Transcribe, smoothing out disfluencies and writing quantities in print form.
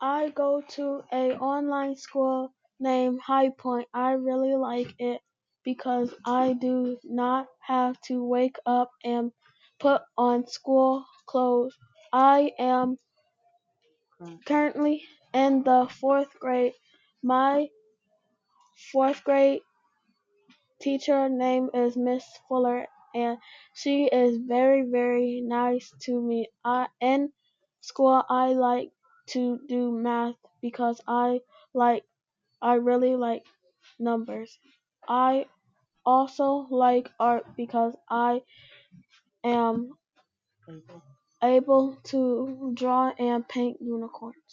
I go to a online school named High Point. I really like it because I do not have to wake up and put on school clothes. I am currently in the fourth grade. My fourth grade teacher name is Miss Fuller, and she is very, very nice to me. In school I like to do math because I really like numbers. I also like art because I am able to draw and paint unicorns.